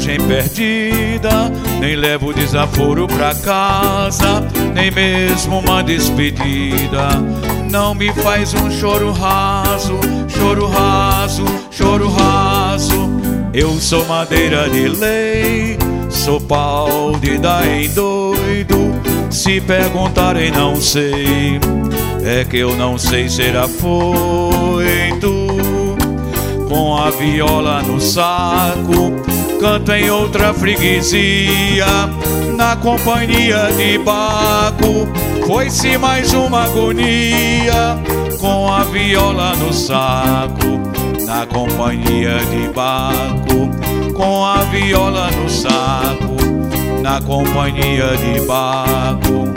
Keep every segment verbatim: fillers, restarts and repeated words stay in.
viagem perdida, nem levo desaforo pra casa, nem mesmo uma despedida. Não me faz um choro raso, choro raso, choro raso. Eu sou madeira de lei, sou pau de dar em doido. Se perguntarem não sei, é que eu não sei ser afoito. Com a viola no saco, canto em outra freguesia, na companhia de Baco. Foi-se mais uma agonia, com a viola no saco, na companhia de Baco. Com a viola no saco, na companhia de Baco.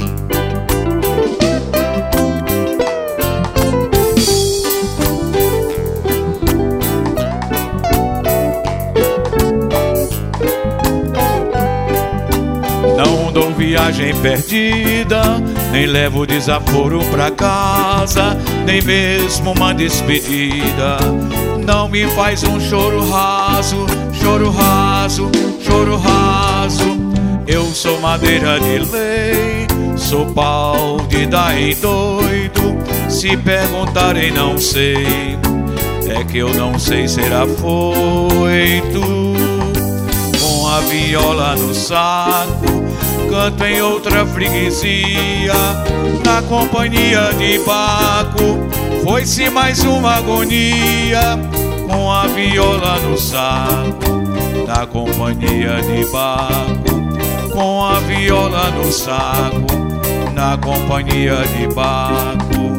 Não dou viagem perdida, nem levo desaforo pra casa, nem mesmo uma despedida. Não me faz um choro raso, choro raso, choro raso. Eu sou madeira de lei, sou pau de dar em doido. Se perguntarem não sei, é que eu não sei ser afoito. Com a viola no saco, canto em outra freguesia, na companhia de Baco. Foi-se mais uma agonia, com a viola no saco, na companhia de Baco. Com a viola no saco, na companhia de Baco.